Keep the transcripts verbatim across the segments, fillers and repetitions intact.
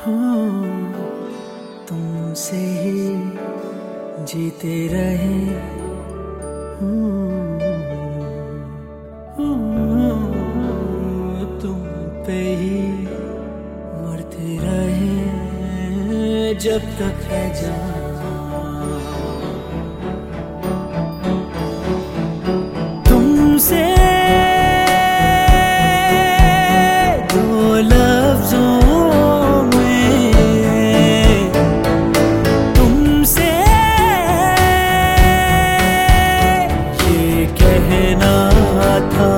हूँ तुमसे ही जीते रहे, तुम पे ही मरते रहे जब तक है जान। तुमसे दो लफ्जों में तुमसे ये कहना था,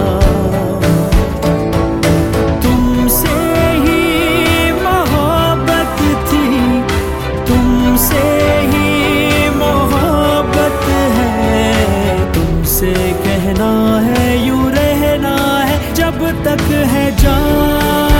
तुमसे ही मोहब्बत थी, तुमसे ही मोहब्बत है, तुमसे कहना है यूं रहना है जब तक है जान।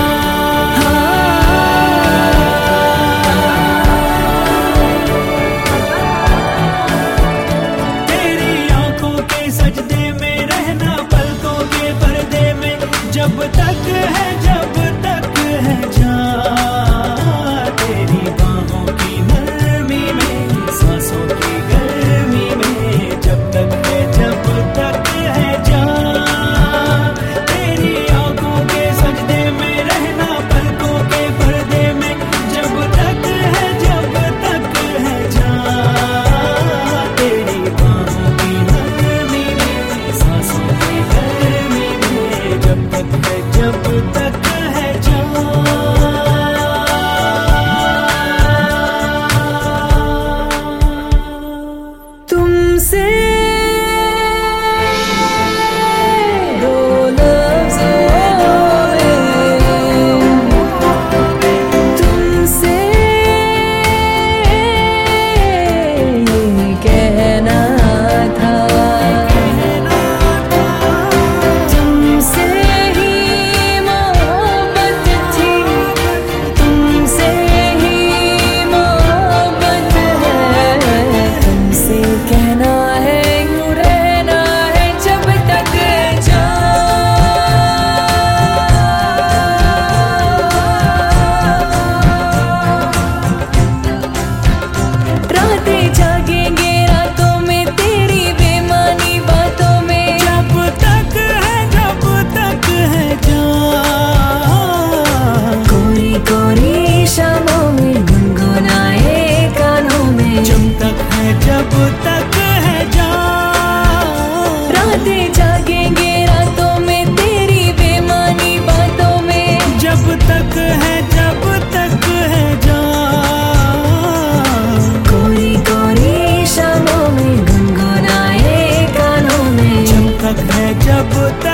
तेरी आंखों के सजदे में रहना, पलकों के पर्दे में जब तक है जब तक है जान। तेरी बाहों की नरमी में, सांसों की गर्मी में जब तक है जब तक है जान। तेरी आंखों के सजदे में रहना, पलकों के पर्दे में जब तक है जब तक है जान। तेरी बाहों की नरमी में, सांसों की गर्मी में जब तक है जब तक है जान। तुमसे दो लफ्जों में तुमसे ये कहना था, तुमसे ही मोहब्बत थी, तुमसे ही मोहब्बत है, तुमसे कहना है यूं रहना है जब तक जान। रातें जागेंगे रातों में तेरी बेमानी बातों में जब तक है जब तक है जान। कोरी कोरी शामों में गुनगुनाए कानों में जब तक है जब तक है जान। रातें जागेंगे रातों में तेरी बेमानी बातों में जब तक है जब तक है जान। कोरी कोरी शामों में गुनगुनाए कानों में जब तक है जब तक